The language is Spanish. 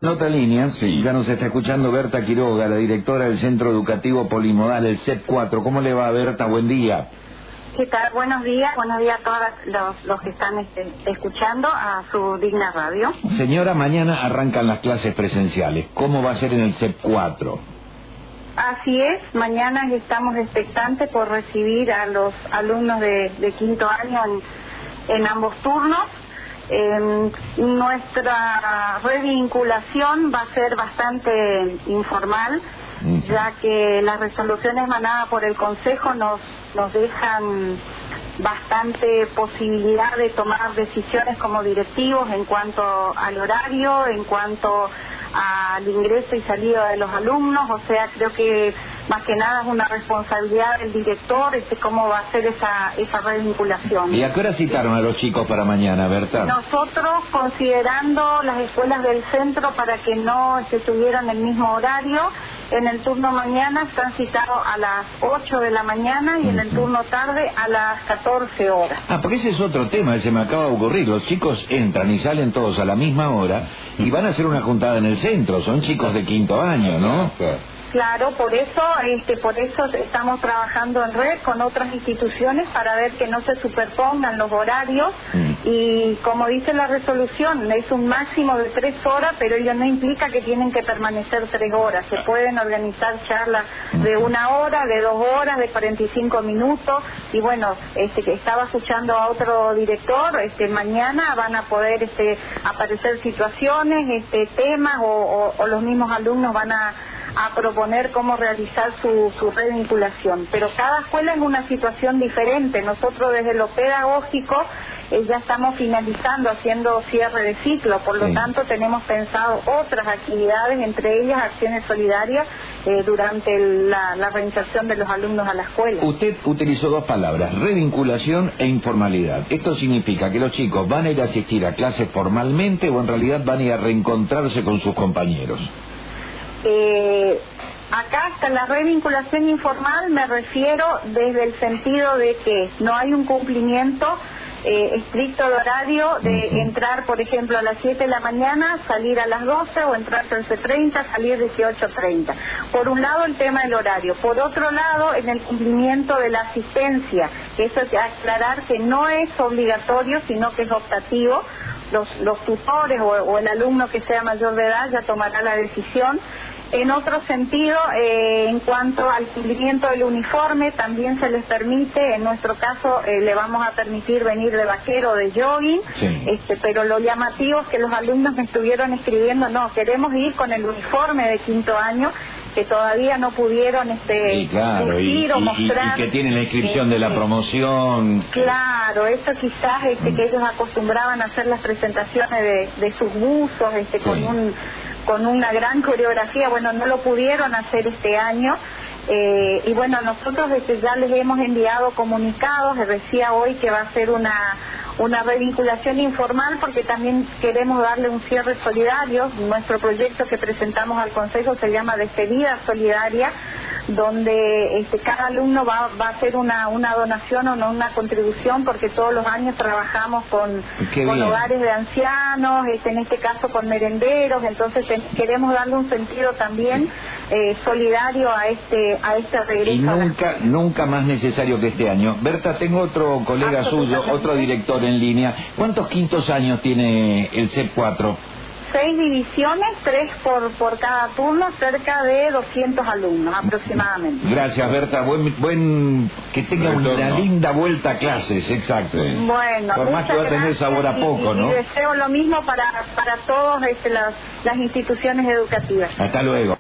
En otra línea, sí, ya nos está escuchando Berta Quiroga, la directora del Centro Educativo Polimodal, el CEP 4. ¿Cómo le va, Berta? Buen día. ¿Qué tal? Buenos días a todos los que están escuchando a su digna radio. Señora, mañana arrancan las clases presenciales. ¿Cómo va a ser en el CEP 4? Así es, mañana estamos expectantes por recibir a los alumnos de quinto año en ambos turnos. Nuestra revinculación va a ser bastante informal, ya que las resoluciones emanadas por el Consejo nos dejan bastante posibilidad de tomar decisiones como directivos en cuanto al horario, en cuanto al ingreso y salida de los alumnos. O sea, creo que más que nada es una responsabilidad del director cómo va a ser esa revinculación. ¿Y a qué hora citaron a los chicos para mañana, Berta? Nosotros, considerando las escuelas del centro para que no estuvieran en el mismo horario, en el turno mañana están citados a las 8 de la mañana y en el turno tarde a las 14 horas. Ah, porque ese es otro tema, se me acaba de ocurrir. Los chicos entran y salen todos a la misma hora y van a hacer una juntada en el centro. Son chicos de quinto año, ¿no? Claro, por eso estamos trabajando en red con otras instituciones para ver que no se superpongan los horarios y como dice la resolución, es un máximo de 3 horas, pero ello no implica que tienen que permanecer 3 horas. Se pueden organizar charlas de 1 hora, de 2 horas, de 45 minutos y bueno, que estaba escuchando a otro director, mañana van a poder aparecer situaciones, temas o los mismos alumnos van a proponer cómo realizar su revinculación. Pero cada escuela es una situación diferente. Nosotros desde lo pedagógico ya estamos finalizando, haciendo cierre de ciclo, por lo tanto tenemos pensado otras actividades, entre ellas acciones solidarias durante la reinserción de los alumnos a la escuela. Usted utilizó 2 palabras, revinculación e informalidad. ¿Esto significa que los chicos van a ir a asistir a clases formalmente o en realidad van a ir a reencontrarse con sus compañeros? Acá hasta la revinculación informal me refiero desde el sentido de que no hay un cumplimiento estricto de horario de entrar, por ejemplo, a las 7 de la mañana, salir a las 12 o entrar 13:30, salir 18:30. Por un lado el tema del horario, por otro lado en el cumplimiento de la asistencia, que eso es aclarar que no es obligatorio sino que es optativo. Los tutores o el alumno que sea mayor de edad ya tomará la decisión. En otro sentido, en cuanto al cumplimiento del uniforme, también se les permite, en nuestro caso le vamos a permitir venir de vaquero o de jogging, pero lo llamativo es que los alumnos me estuvieron escribiendo, no, queremos ir con el uniforme de quinto año, que todavía no pudieron decir o mostrar. Y que tienen la inscripción de la promoción. Claro, eso quizás que ellos acostumbraban a hacer las presentaciones de sus buzos, con una gran coreografía, bueno, no lo pudieron hacer este año. Y bueno, nosotros ya les hemos enviado comunicados, les decía hoy que va a ser una revinculación informal porque también queremos darle un cierre solidario. Nuestro proyecto que presentamos al Consejo se llama Despedida Solidaria, donde cada alumno va a hacer una donación o no una contribución, porque todos los años trabajamos con hogares de ancianos, en este caso con merenderos, entonces queremos darle un sentido también solidario a este regreso. Y nunca más necesario que este año. Berta, tengo otro colega suyo, otro director en línea. ¿Cuántos quintos años tiene el CEP 4? 6 divisiones, 3 por cada turno, cerca de 200 alumnos aproximadamente. Gracias, Berta. Que tenga una linda vuelta a clases, exacto. Bueno, por más que va a tener sabor a poco, ¿no? Y deseo lo mismo para todas las instituciones educativas. Hasta luego.